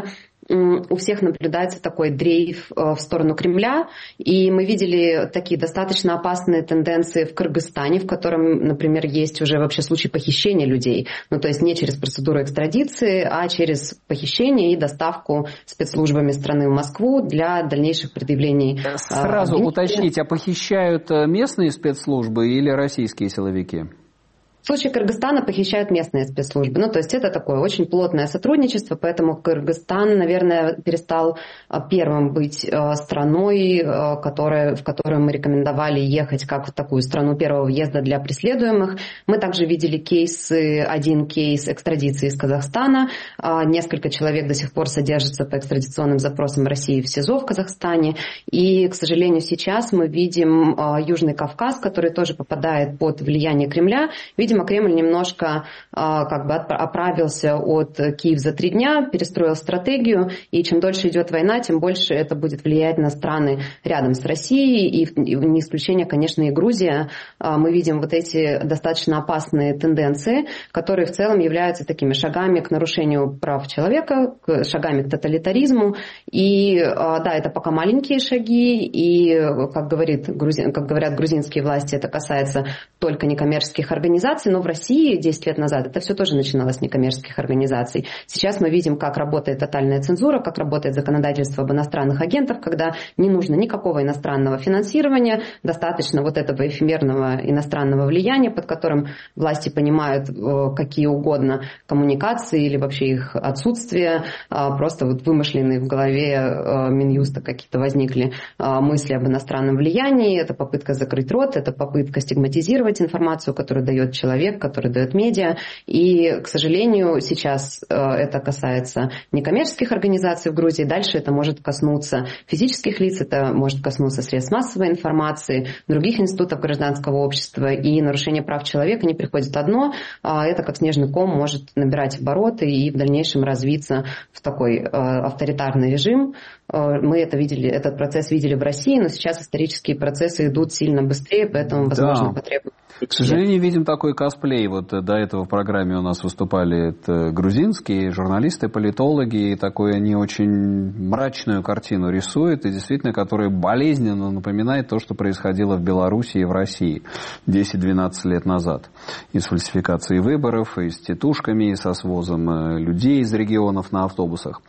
у всех наблюдается такой дрейф в сторону Кремля, и мы видели такие достаточно опасные тенденции в Кыргызстане, в котором, например, есть уже вообще случай похищения людей, ну то есть не через процедуру экстрадиции, а через похищение и доставку спецслужбами страны в Москву для дальнейших предъявлений. Сразу а, уточнить, а похищают местные спецслужбы или российские силовики? В случае Кыргызстана похищают местные спецслужбы. Ну, то есть это такое очень плотное сотрудничество, поэтому Кыргызстан, наверное, перестал первым быть страной, которая, в которую мы рекомендовали ехать как в такую страну первого въезда для преследуемых. Мы также видели кейсы, один кейс экстрадиции из Казахстана. Несколько человек до сих пор содержатся по экстрадиционным запросам России в СИЗО в Казахстане. И, к сожалению, сейчас мы видим Южный Кавказ, который тоже попадает под влияние Кремля. Видимо, Кремль немножко как бы оправился от Киев за три дня, перестроил стратегию, и чем дольше идет война, тем больше это будет влиять на страны рядом с Россией, и не исключение, конечно, и Грузия. Мы видим вот эти достаточно опасные тенденции, которые в целом являются такими шагами к нарушению прав человека, шагами к тоталитаризму. И да, это пока маленькие шаги, и, как, говорит, как говорят грузинские власти, это касается только некоммерческих организаций, но в России десять лет назад это все тоже начиналось с некоммерческих организаций. Сейчас мы видим, как работает тотальная цензура, как работает законодательство об иностранных агентах, когда не нужно никакого иностранного финансирования, достаточно вот этого эфемерного иностранного влияния, под которым власти понимают какие угодно коммуникации или вообще их отсутствие, просто вот вымышленные в голове Минюста какие-то возникли мысли об иностранном влиянии, это попытка закрыть рот, это попытка стигматизировать информацию, которую дает человек, который дает медиа. И, к сожалению, сейчас это касается некоммерческих организаций в Грузии. Дальше это может коснуться физических лиц, это может коснуться средств массовой информации, других институтов гражданского общества. И нарушение прав человека не приходит одно. Это как снежный ком может набирать обороты и в дальнейшем развиться в такой авторитарный режим. Мы это видели, этот процесс видели в России, но сейчас исторические процессы идут сильно быстрее, поэтому, возможно, да. потребуется. К сожалению, видим такой косплей. Вот до этого в программе у нас выступали это грузинские журналисты, политологи, и такую не очень мрачную картину рисуют, и действительно, которая болезненно напоминает то, что происходило в Беларуси и в России десять-двенадцать лет назад. И с фальсификацией выборов, и с тетушками, и со свозом людей из регионов на автобусах.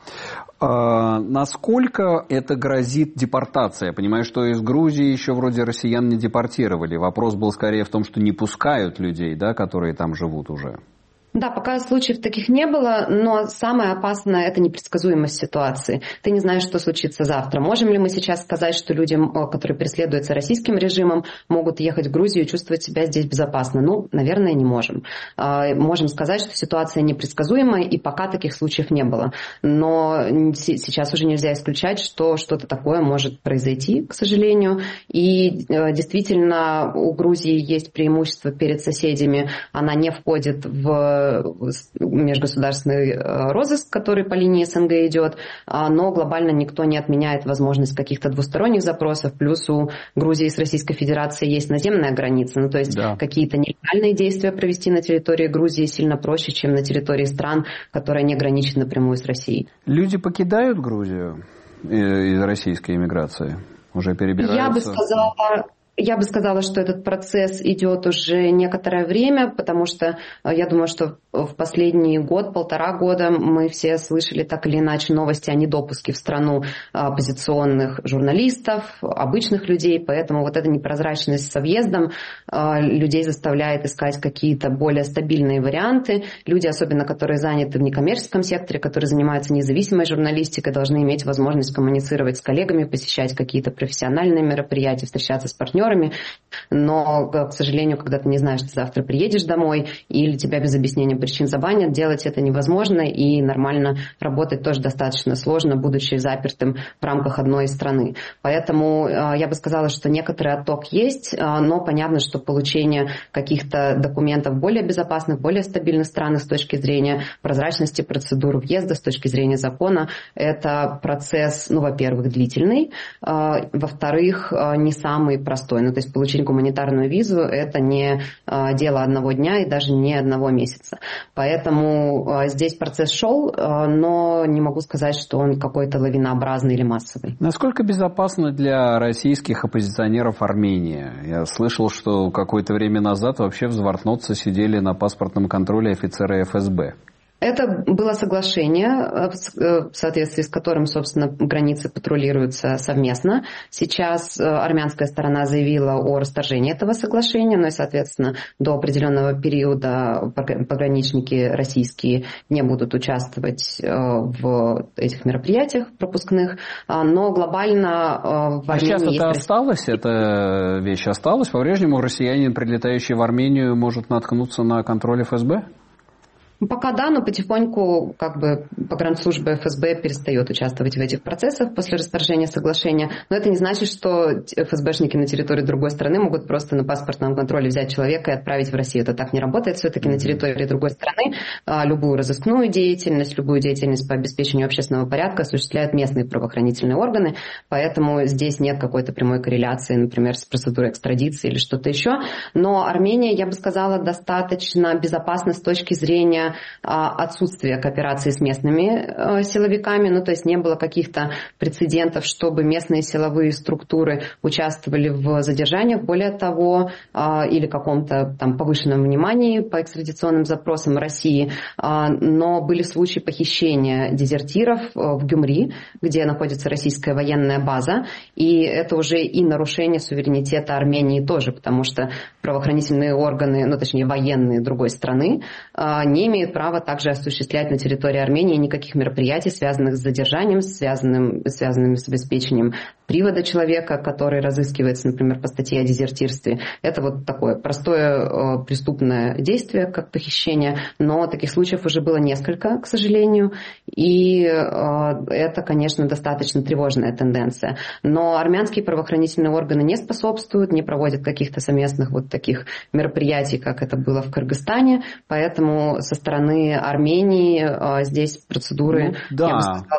А насколько это грозит депортация? Я понимаю, что из Грузии еще вроде россиян не депортировали. Вопрос был скорее в том, что не пускают людей, да, которые там живут уже. Да, пока случаев таких не было, но самое опасное – это непредсказуемость ситуации. Ты не знаешь, что случится завтра. Можем ли мы сейчас сказать, что людям, которые преследуются российским режимом, могут ехать в Грузию и чувствовать себя здесь безопасно? Ну, наверное, не можем. Можем сказать, что ситуация непредсказуемая, и пока таких случаев не было. Но сейчас уже нельзя исключать, что что-то такое может произойти, к сожалению. И действительно, у Грузии есть преимущество перед соседями. Она не входит в межгосударственный розыск, который по линии СНГ идет, но глобально никто не отменяет возможность каких-то двусторонних запросов, плюс у Грузии с Российской Федерацией есть наземная граница, ну то есть да. какие-то нелегальные действия провести на территории Грузии сильно проще, чем на территории стран, которые не граничат напрямую с Россией. Люди покидают Грузию из российской эмиграции? Уже перебираются? Я бы сказала... Я бы сказала, что этот процесс идет уже некоторое время, потому что я думаю, что в последний год, полтора года мы все слышали так или иначе новости о недопуске в страну оппозиционных журналистов, обычных людей, поэтому вот эта непрозрачность со въездом людей заставляет искать какие-то более стабильные варианты. Люди, особенно которые заняты в некоммерческом секторе, которые занимаются независимой журналистикой, должны иметь возможность коммуницировать с коллегами, посещать какие-то профессиональные мероприятия, встречаться с партнерами. Но, к сожалению, когда ты не знаешь, ты завтра приедешь домой или тебя без объяснения причин забанят, делать это невозможно, и нормально работать тоже достаточно сложно, будучи запертым в рамках одной страны. Поэтому я бы сказала, что некоторый отток есть, но понятно, что получение каких-то документов более безопасных, более стабильных стран с точки зрения прозрачности процедур въезда, с точки зрения закона, это процесс, ну, во-первых, длительный, во-вторых, не самый простой, простой. Ну, то есть получить гуманитарную визу – это не дело одного дня и даже не одного месяца. Поэтому здесь процесс шел, но не могу сказать, что он какой-то лавинообразный или массовый. Насколько безопасно для российских оппозиционеров Армения? Я слышал, что какое-то время назад вообще в Звартноце сидели на паспортном контроле офицеры эф эс бэ. Это было соглашение, в соответствии с которым, собственно, границы патрулируются совместно. Сейчас армянская сторона заявила о расторжении этого соглашения, но и, соответственно, до определенного периода пограничники российские не будут участвовать в этих мероприятиях пропускных. Но глобально в Армении... А сейчас это есть... осталось? Эта вещь осталась? По-прежнему россиянин, прилетающий в Армению, может наткнуться на контроль эф эс бэ? Пока да, но потихоньку как бы погранслужба эф эс бэ перестает участвовать в этих процессах после расторжения соглашения. Но это не значит, что эф эс бэшники на территории другой страны могут просто на паспортном контроле взять человека и отправить в Россию. Это так не работает. Все-таки на территории другой страны любую разыскную деятельность, любую деятельность по обеспечению общественного порядка осуществляют местные правоохранительные органы. Поэтому здесь нет какой-то прямой корреляции, например, с процедурой экстрадиции или что-то еще. Но Армения, я бы сказала, достаточно безопасна с точки зрения отсутствие кооперации с местными силовиками, ну то есть не было каких-то прецедентов, чтобы местные силовые структуры участвовали в задержаниях, более того, или каком-то там повышенном внимании по экстрадиционным запросам России, но были случаи похищения дезертиров в Гюмри, где находится российская военная база, и это уже и нарушение суверенитета Армении тоже, потому что правоохранительные органы, ну точнее военные другой страны, не имеют право также осуществлять на территории Армении никаких мероприятий, связанных с задержанием, связанным, связанными с обеспечением привода человека, который разыскивается, например, по статье о дезертирстве. Это вот такое простое э, преступное действие, как похищение, но таких случаев уже было несколько, к сожалению, и э, это, конечно, достаточно тревожная тенденция. Но армянские правоохранительные органы не способствуют, не проводят каких-то совместных вот таких мероприятий, как это было в Кыргызстане, поэтому со стороны Армении э, здесь процедуры... Ну, да.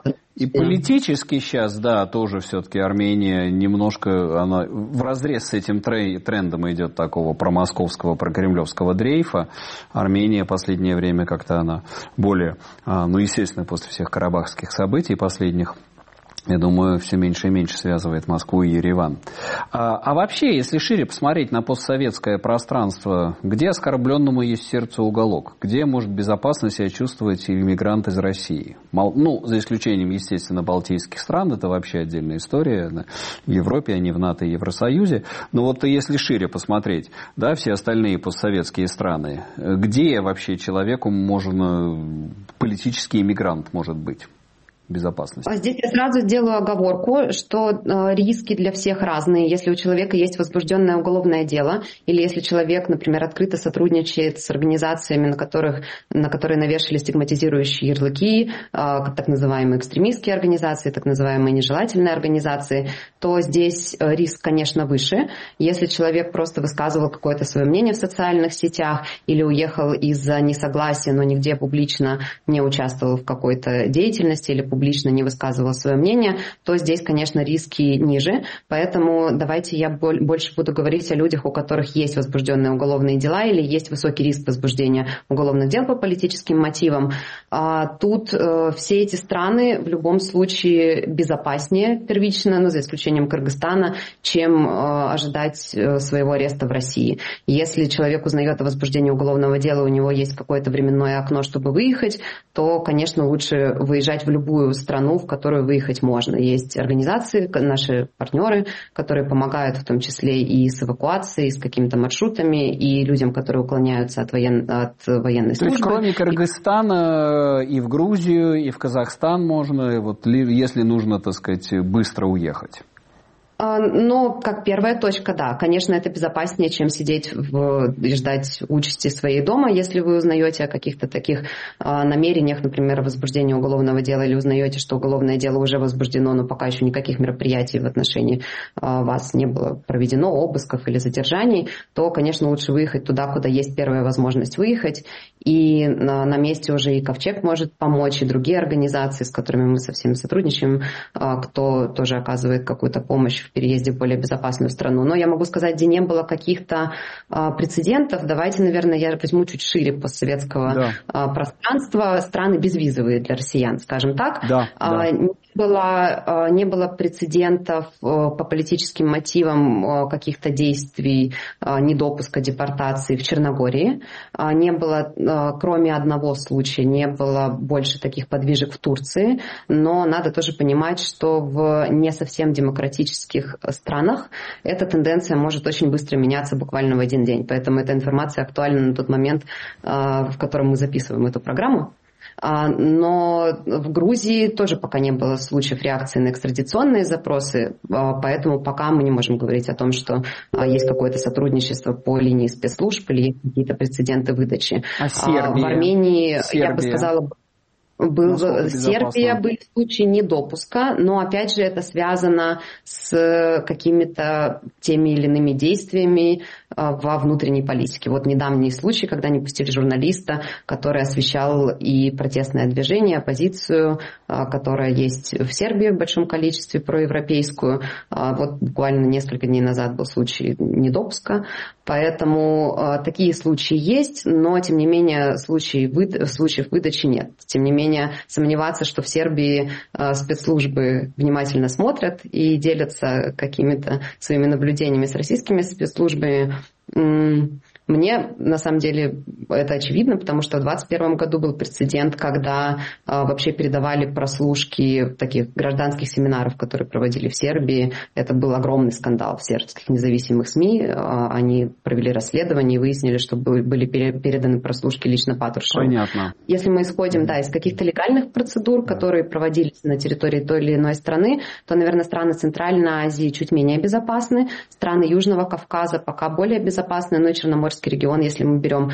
И политически сейчас, да, тоже все-таки Армения немножко, она вразрез с этим трендом идет такого промосковского, прокремлевского дрейфа. Армения в последнее время как-то она более, ну, естественно, после всех карабахских событий последних, я думаю, все меньше и меньше связывает Москву и Ереван. А, а вообще, если шире посмотреть на постсоветское пространство, где оскорбленному есть сердце уголок? Где может безопасно себя чувствовать иммигрант из России? Мол, ну, за исключением, естественно, балтийских стран, это вообще отдельная история. В Европе, они в НАТО и Евросоюзе. Но вот если шире посмотреть, да, все остальные постсоветские страны, где вообще человеку можно, политический иммигрант может быть? Безопасности. Здесь я сразу сделаю оговорку, что э, риски для всех разные. Если у человека есть возбужденное уголовное дело, или если человек, например, открыто сотрудничает с организациями, на, которых, на которые навешали стигматизирующие ярлыки, э, так называемые экстремистские организации, так называемые нежелательные организации, то здесь риск, конечно, выше. Если человек просто высказывал какое-то свое мнение в социальных сетях или уехал из-за несогласия, но нигде публично не участвовал в какой-то деятельности или публично не высказывал свое мнение, то здесь, конечно, риски ниже. Поэтому давайте я больше буду говорить о людях, у которых есть возбужденные уголовные дела или есть высокий риск возбуждения уголовных дел по политическим мотивам. Тут все эти страны в любом случае безопаснее первично, ну, за исключением Кыргызстана, чем ожидать своего ареста в России. Если человек узнает о возбуждении уголовного дела, у него есть какое-то временное окно, чтобы выехать, то, конечно, лучше выезжать в любую страну, в которую выехать можно. Есть организации, наши партнеры, которые помогают в том числе и с эвакуацией, и с какими-то маршрутами, и людям, которые уклоняются от, воен... от военной службы. То есть, кроме Кыргызстана, и в Грузию, и в Казахстан можно, вот, если нужно, так сказать, быстро уехать? Но как первая точка, да, конечно, это безопаснее, чем сидеть в, и ждать участи своей дома. Если вы узнаете о каких-то таких а, намерениях, например, возбуждения уголовного дела, или узнаете, что уголовное дело уже возбуждено, но пока еще никаких мероприятий в отношении а, вас не было проведено, обысков или задержаний, то, конечно, лучше выехать туда, куда есть первая возможность выехать. И на, на месте уже и Ковчег может помочь, и другие организации, с которыми мы со всеми сотрудничаем, а, кто тоже оказывает какую-то помощь в переезде в более безопасную страну. Но я могу сказать, где не было каких-то прецедентов, давайте, наверное, я возьму чуть шире постсоветского да. пространства, страны безвизовые для россиян, скажем так. Да, да. Не было, не было прецедентов по политическим мотивам каких-то действий, недопуска депортации в Черногории. Не было, кроме одного случая, не было больше таких подвижек в Турции. Но надо тоже понимать, что в не совсем демократических странах эта тенденция может очень быстро меняться буквально в один день. Поэтому эта информация актуальна на тот момент, в котором мы записываем эту программу. Но в Грузии тоже пока не было случаев реакции на экстрадиционные запросы, поэтому пока мы не можем говорить о том, что есть какое-то сотрудничество по линии спецслужб или есть какие-то прецеденты выдачи. А Сербия? В Армении, Сербия. я бы сказала... Был, Сербия были случаи недопуска, но опять же это связано с какими-то теми или иными действиями во внутренней политике. Вот недавний случай, когда не пустили журналиста, который освещал и протестное движение, оппозицию, которая есть в Сербии в большом количестве, проевропейскую. Вот буквально несколько дней назад был случай недопуска. Поэтому такие случаи есть, но тем не менее случаев, случаев выдачи нет. Тем не менее сомневаться, что в Сербии спецслужбы внимательно смотрят и делятся какими-то своими наблюдениями с российскими спецслужбами, мне, на самом деле, это очевидно, потому что в двадцать первом году был прецедент, когда а, вообще передавали прослушки таких гражданских семинаров, которые проводили в Сербии. Это был огромный скандал в сербских независимых СМИ. А, они провели расследование и выяснили, что были переданы прослушки лично Патрушеву. Понятно. Если мы исходим да, из каких-то легальных процедур, которые проводились на территории той или иной страны, то, наверное, страны Центральной Азии чуть менее безопасны, страны Южного Кавказа пока более безопасны, но и Черноморский регион, если мы берем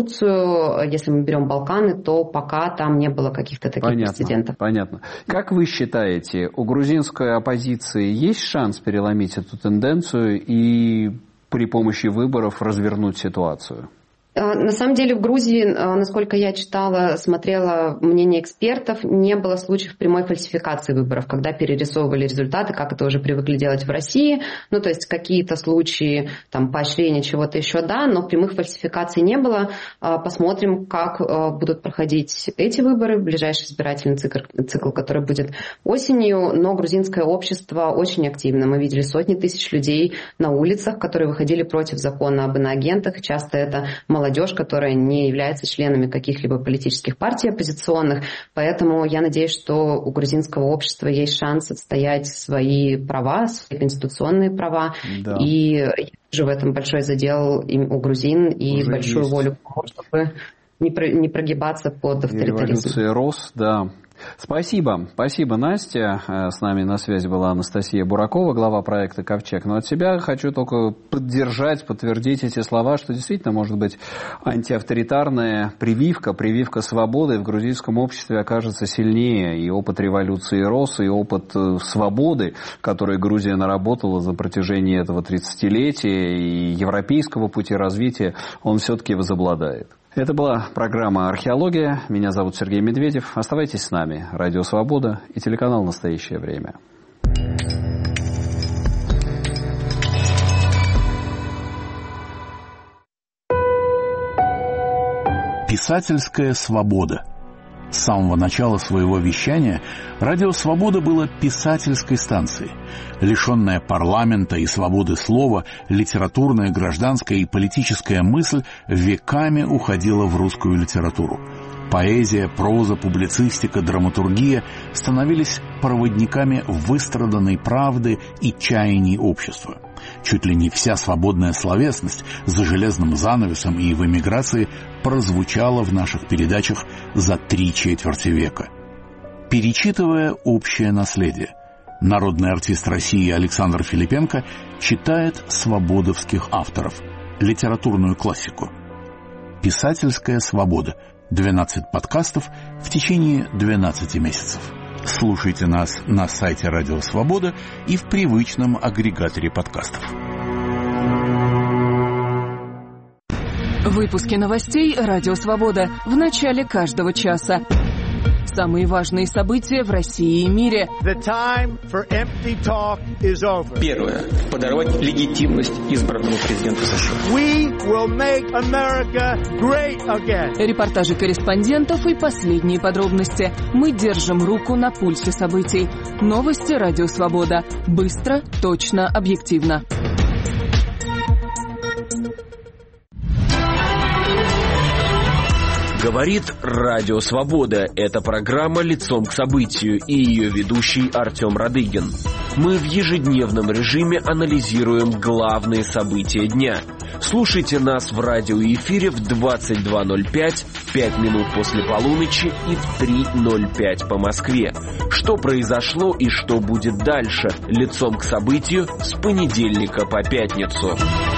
Турцию, если мы берем Балканы, то пока там не было каких-то таких понятно, прецедентов. Понятно. Как вы считаете, у грузинской оппозиции есть шанс переломить эту тенденцию и при помощи выборов развернуть ситуацию? На самом деле в Грузии, насколько я читала, смотрела мнение экспертов, не было случаев прямой фальсификации выборов, когда перерисовывали результаты, как это уже привыкли делать в России. Ну, то есть какие-то случаи там, поощрения чего-то еще, да, но прямых фальсификаций не было. Посмотрим, как будут проходить эти выборы, ближайший избирательный цикл, цикл, который будет осенью. Но грузинское общество очень активно. Мы видели сотни тысяч людей на улицах, которые выходили против закона об иноагентах. Часто это молодежь, молодежь, которая не является членами каких-либо политических партий оппозиционных. Поэтому я надеюсь, что у грузинского общества есть шанс отстоять свои права, свои конституционные права. Да. И я вижу в этом большой задел у грузин и уже большую есть. волю, чтобы не, про, не прогибаться под авторитаризм. Революция рос, да. Спасибо. Спасибо, Настя. С нами на связи была Анастасия Буракова, глава проекта «Ковчег». Но от себя хочу только поддержать, подтвердить эти слова, что действительно может быть антиавторитарная прививка, прививка свободы в грузинском обществе окажется сильнее. И опыт революции рос, и опыт свободы, который Грузия наработала за протяжении этого тридцатилетия, и европейского пути развития, он все-таки возобладает. Это была программа «Археология». Меня зовут Сергей Медведев. Оставайтесь с нами. Радио «Свобода» и телеканал «Настоящее время». Писательская свобода. С самого начала своего вещания «Радио Свобода» было писательской станцией. Лишенная парламента и свободы слова, литературная, гражданская и политическая мысль веками уходила в русскую литературу. Поэзия, проза, публицистика, драматургия становились проводниками выстраданной правды и чаяний общества. Чуть ли не вся свободная словесность за железным занавесом и в эмиграции прозвучала в наших передачах за три четверти века. Перечитывая общее наследие, народный артист России Александр Филипенко читает свободовских авторов, литературную классику. «Писательская свобода». двенадцать подкастов в течение двенадцати месяцев. Слушайте нас на сайте Радио Свобода и в привычном агрегаторе подкастов. Выпуски новостей Радио Свобода в начале каждого часа. Самые важные события в России и мире. Первое. Подорвать легитимность избранного президента США. Репортажи корреспондентов и последние подробности. Мы держим руку на пульсе событий. Новости «Радио Свобода». Быстро, точно, объективно. Говорит Радио Свобода. Это программа «Лицом к событию» и ее ведущий Артем Радыгин. Мы в ежедневном режиме анализируем главные события дня. Слушайте нас в радиоэфире в двадцать два ноль пять, пять минут после полуночи и в три ноль пять по Москве. Что произошло и что будет дальше? Лицом к событию с понедельника по пятницу.